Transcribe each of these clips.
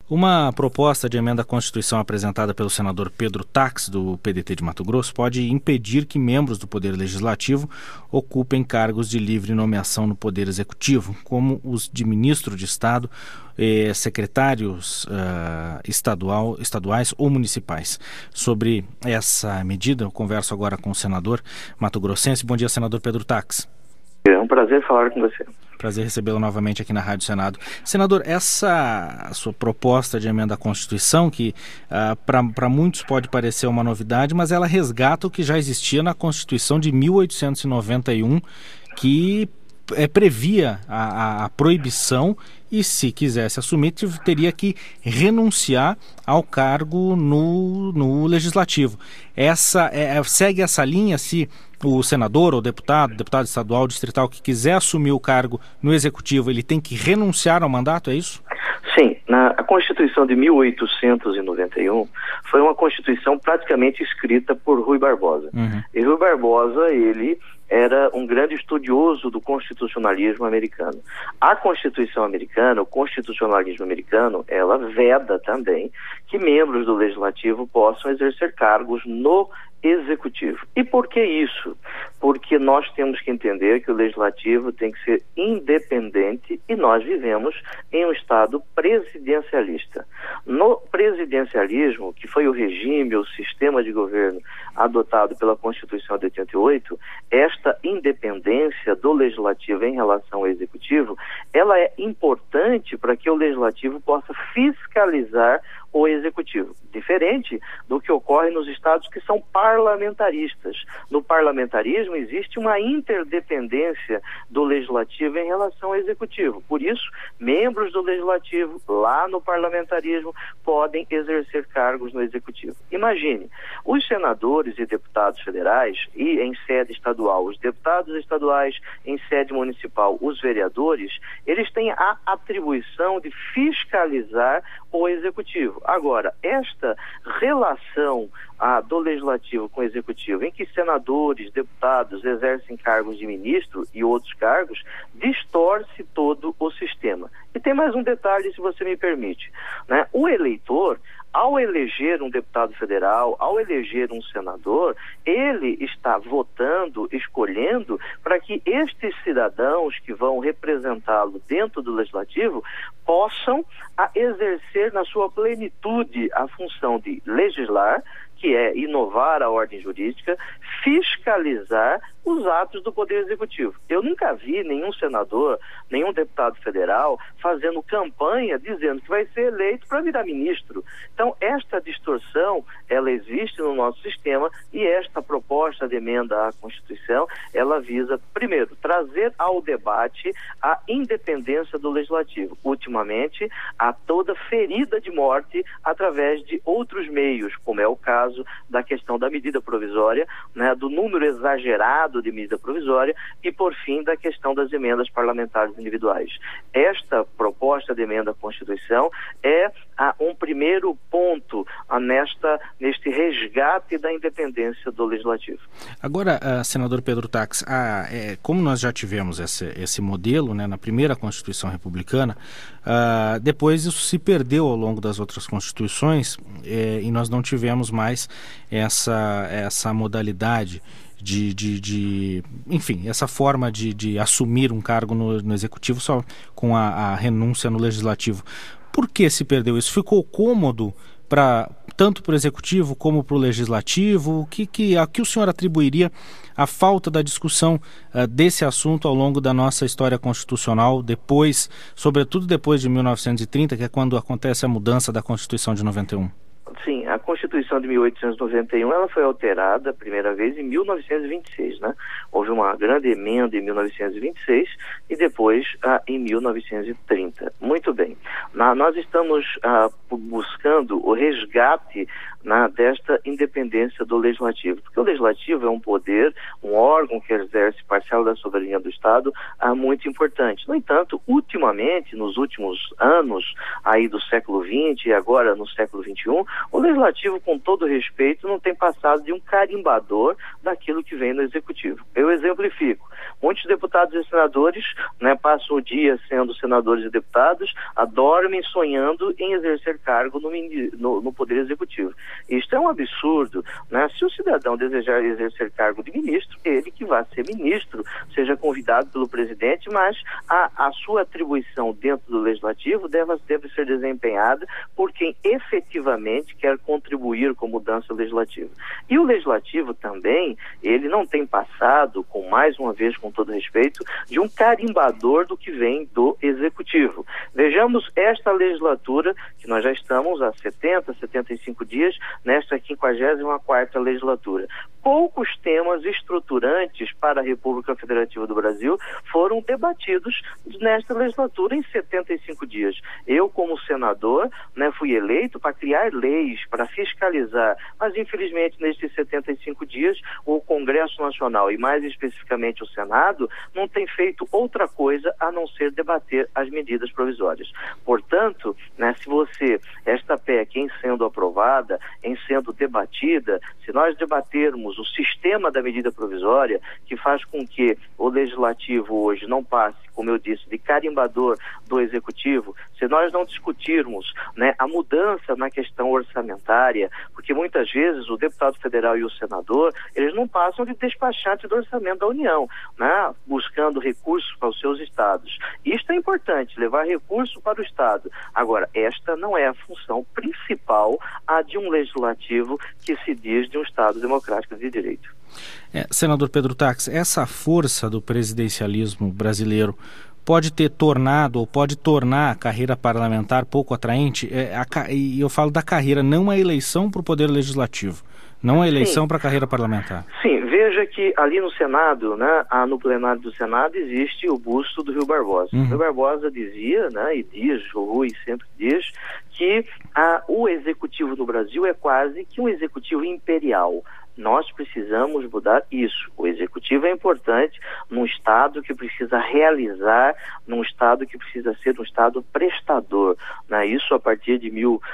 Uma proposta de emenda à Constituição apresentada pelo senador Pedro Tax, do PDT de Mato Grosso, pode impedir que membros do Poder Legislativo ocupem cargos de livre nomeação no Poder Executivo, como os de ministro de Estado, secretários estaduais ou municipais. Sobre essa medida, eu converso agora com o senador mato-grossense. Bom dia, senador Pedro Tax. É um prazer falar com você. Prazer recebê-lo novamente aqui na Rádio Senado. Senador, essa sua proposta de emenda à Constituição, que para muitos pode parecer uma novidade, mas ela resgata o que já existia na Constituição de 1891, que previa a proibição e, se quisesse assumir, teria que renunciar ao cargo no Legislativo. Segue essa linha se o senador ou deputado estadual, distrital, que quiser assumir o cargo no Executivo, ele tem que renunciar ao mandato, é isso? Sim, a Constituição de 1891 foi uma Constituição praticamente escrita por Rui Barbosa. E Rui Barbosa, ele era um grande estudioso do constitucionalismo americano. A Constituição americana, o constitucionalismo americano, ela veda também que membros do Legislativo possam exercer cargos no Executivo. E por que isso? Porque nós temos que entender que o Legislativo tem que ser independente e nós vivemos em um Estado presidencialista. No presidencialismo, que foi o regime, o sistema de governo adotado pela Constituição de 88, esta independência do Legislativo em relação ao Executivo, ela é importante para que o Legislativo possa fiscalizar o Executivo, diferente do que ocorre nos estados que são parlamentaristas. No parlamentarismo existe uma interdependência do Legislativo em relação ao Executivo. Por isso, membros do Legislativo, lá no parlamentarismo, podem exercer cargos no Executivo. Imagine, os senadores e deputados federais, e em sede estadual, os deputados estaduais, em sede municipal, os vereadores, eles têm a atribuição de fiscalizar o Executivo. Agora, esta relação do Legislativo com o Executivo, em que senadores, deputados exercem cargos de ministro e outros cargos, distorce todo o sistema. E tem mais um detalhe, se você me permite, né? O eleitor, ao eleger um deputado federal, ao eleger um senador, ele está votando, escolhendo para que estes cidadãos que vão representá-lo dentro do Legislativo possam exercer na sua plenitude a função de legislar, que é inovar a ordem jurídica, fiscalizar os atos do Poder Executivo. Eu nunca vi nenhum senador, nenhum deputado federal fazendo campanha dizendo que vai ser eleito para virar ministro. Então, esta distorção, ela existe no nosso sistema e esta proposta de emenda à Constituição, ela visa, primeiro, trazer ao debate a independência do Legislativo. Ultimamente, há toda ferida de morte através de outros meios, como é o caso da questão da medida provisória, né, do número exagerado de medida provisória e, por fim, da questão das emendas parlamentares individuais. Esta proposta de emenda à Constituição é um primeiro ponto neste resgate da independência do Legislativo. Agora, senador Pedro Tax, como nós já tivemos esse modelo, né, na primeira Constituição republicana, depois isso se perdeu ao longo das outras Constituições e nós não tivemos mais essa modalidade enfim, essa forma de assumir um cargo no Executivo só com a renúncia no Legislativo. Por que se perdeu isso? Ficou cômodo tanto para o Executivo como para o Legislativo? A que o senhor atribuiria a falta da discussão desse assunto ao longo da nossa história constitucional, sobretudo depois de 1930, que é quando acontece a mudança da Constituição de 91? Sim, a Constituição de 1891 ela foi alterada a primeira vez em 1926, né? Houve uma grande emenda em 1926 e depois em 1930. Muito bem. Nós estamos buscando o resgate desta independência do Legislativo, porque o Legislativo é um poder, um órgão que exerce parcela da soberania do Estado muito importante. No entanto, ultimamente, nos últimos anos aí do século XX e agora no século XXI, o Legislativo Legislativo, com todo respeito, não tem passado de um carimbador daquilo que vem no Executivo. Eu exemplifico. Muitos deputados e senadores, né, passam o dia sendo senadores e deputados, dormem sonhando em exercer cargo no Poder Executivo. Isto é um absurdo, né? Se o cidadão desejar exercer cargo de ministro, ele que vai ser ministro, seja convidado pelo presidente, mas a sua atribuição dentro do Legislativo deve ser desempenhada por quem efetivamente quer contribuir com mudança legislativa. E o Legislativo também, ele não tem passado, mais uma vez, com todo respeito, de um carimbador do que vem do Executivo. Vejamos esta legislatura, que nós já estamos há 75 dias, nesta 54ª legislatura. Poucos temas estruturantes para a República Federativa do Brasil foram debatidos nesta legislatura em 75 dias. Eu, como senador, né, fui eleito para criar leis, para fiscalizar, mas infelizmente nestes 75 dias o Congresso Nacional e mais especificamente o Senado não tem feito outra coisa a não ser debater as medidas provisórias. Portanto, né, se esta PEC em sendo aprovada, em sendo debatida, se nós debatermos o sistema da medida provisória, que faz com que o Legislativo hoje não passe, como eu disse, de carimbador do Executivo, se nós não discutirmos, né, a mudança na questão orçamentária, porque muitas vezes o deputado federal e o senador, eles não passam de despachante do orçamento da União, né, buscando recursos para os seus estados. Isto é importante, levar recurso para o Estado. Agora, esta não é a função principal de um Legislativo que se diz de um Estado democrático de direito. Senador Pedro Taques, essa força do presidencialismo brasileiro pode ter tornado ou pode tornar a carreira parlamentar pouco atraente? E eu falo da carreira, não a eleição para o Poder Legislativo, não a eleição para a carreira parlamentar. Sim, veja que ali no Senado, né, no plenário do Senado, existe o busto do Rui Barbosa. O Rui Barbosa dizia, né, e diz, o Rui sempre diz, que o executivo no Brasil é quase que um executivo imperial. Nós precisamos mudar isso. O Executivo é importante num Estado que precisa realizar, num Estado que precisa ser um Estado prestador, né? Isso a partir de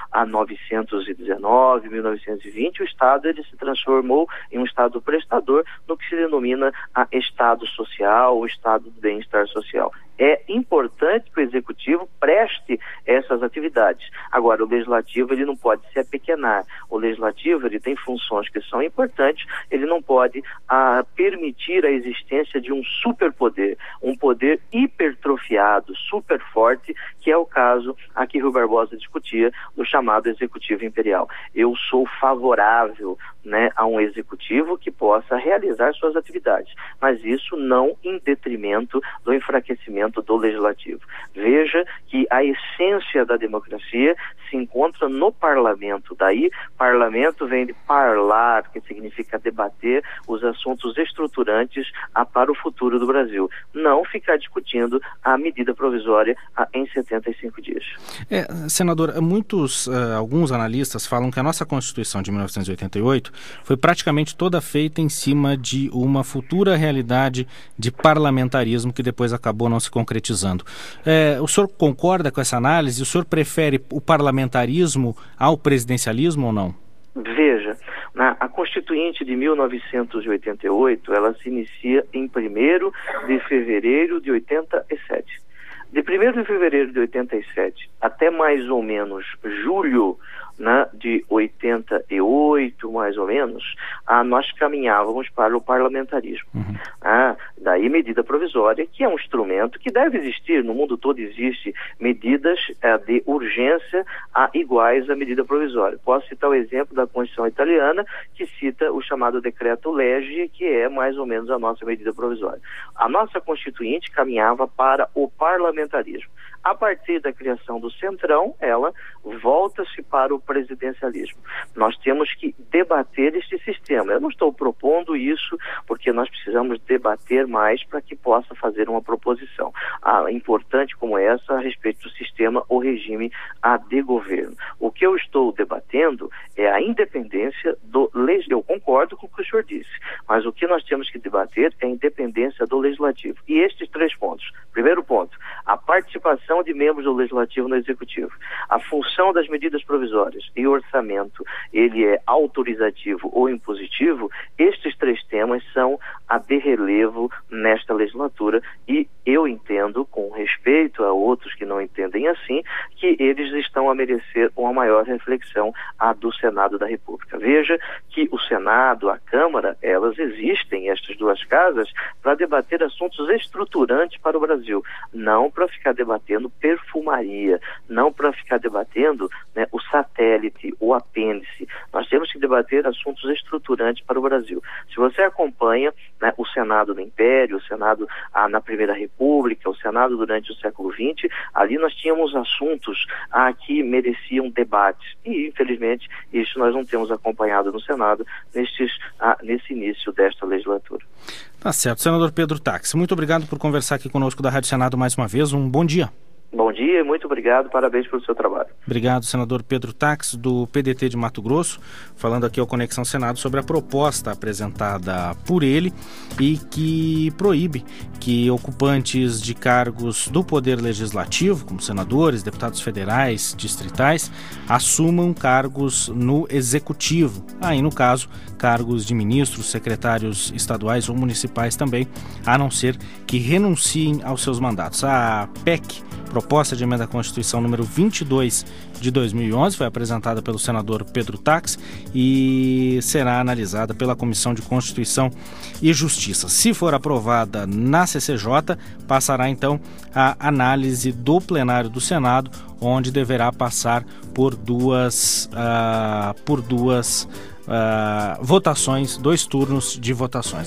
1919, 1920, o Estado ele se transformou em um Estado prestador no que se denomina Estado social, o Estado do bem-estar social. É importante que o Executivo preste essas atividades. Agora, o Legislativo ele não pode se apequenar. O Legislativo ele tem funções que são importantes, ele não pode permitir a existência de um superpoder, um poder hipertrofiado, super forte, que é o caso a que Rui Barbosa discutia do chamado Executivo Imperial. Eu sou favorável, né, a um Executivo que possa realizar suas atividades, mas isso não em detrimento do enfraquecimento do Legislativo. Veja que a essência da democracia se encontra no parlamento. Daí, parlamento vem de parlar, que significa debater os assuntos estruturantes para o futuro do Brasil. Não ficar discutindo a medida provisória em 75 dias. Senador, alguns analistas falam que a nossa Constituição de 1988 foi praticamente toda feita em cima de uma futura realidade de parlamentarismo que depois acabou não se concretizando. O senhor concorda com essa análise? O senhor prefere o parlamentarismo ao presidencialismo ou não? Veja, a Constituinte de 1988, ela se inicia em 1º de fevereiro de 87. De 1º de fevereiro de 87 até mais ou menos julho, né, de 88, mais ou menos, nós caminhávamos para o parlamentarismo. Daí medida provisória, que é um instrumento que deve existir, no mundo todo existe medidas de urgência iguais à medida provisória. Posso citar o exemplo da Constituição italiana, que cita o chamado Decreto Lege, que é mais ou menos a nossa medida provisória. A nossa Constituinte caminhava para o parlamentarismo. A partir da criação do Centrão, ela volta-se para o presidencialismo. Nós temos que debater este sistema. Eu não estou propondo isso porque nós precisamos debater mais para que possa fazer uma proposição importante como essa a respeito do sistema ou regime de governo. O que eu estou debatendo é a independência do legislativo. Eu concordo com o que o senhor disse, mas o que nós temos que debater é a independência do legislativo. E estes 3 pontos. Primeiro ponto, a participação de membros do Legislativo no Executivo, a função das medidas provisórias, precatórias e orçamento, ele é autorizativo ou impositivo, estes 3 temas são a de relevo nesta legislatura, e eu entendo, com respeito a outros que não entendem assim, que eles estão a merecer uma maior reflexão a do Senado da República. Veja que o Senado, a Câmara, elas existem, estas 2 casas, para debater assuntos estruturantes para o Brasil, não para ficar debatendo perfumaria, não para ficar debatendo, né, o satélite, o apêndice. Nós temos que debater assuntos estruturantes para o Brasil. Se você acompanha, né, o Senado do Império, o Senado na Primeira República, o Senado durante o século XX, ali nós tínhamos assuntos que mereciam debates, e infelizmente isso nós não temos acompanhado no Senado nesse início desta legislatura. Tá certo. Senador Pedro Taques, muito obrigado por conversar aqui conosco da Rádio Senado mais uma vez. Um bom dia. Bom dia e muito obrigado, parabéns pelo seu trabalho. Obrigado, senador Pedro Taques, do PDT de Mato Grosso, falando aqui ao Conexão Senado sobre a proposta apresentada por ele e que proíbe que ocupantes de cargos do Poder Legislativo, como senadores, deputados federais, distritais, assumam cargos no Executivo. Aí, no caso, cargos de ministros, secretários estaduais ou municipais também, a não ser que renunciem aos seus mandatos. A PEC, proposta de emenda à Constituição número 22 de 2011, foi apresentada pelo senador Pedro Taques e será analisada pela Comissão de Constituição e Justiça. Se for aprovada na CCJ, passará então a análise do plenário do Senado, onde deverá passar por duas votações, 2 turnos de votações.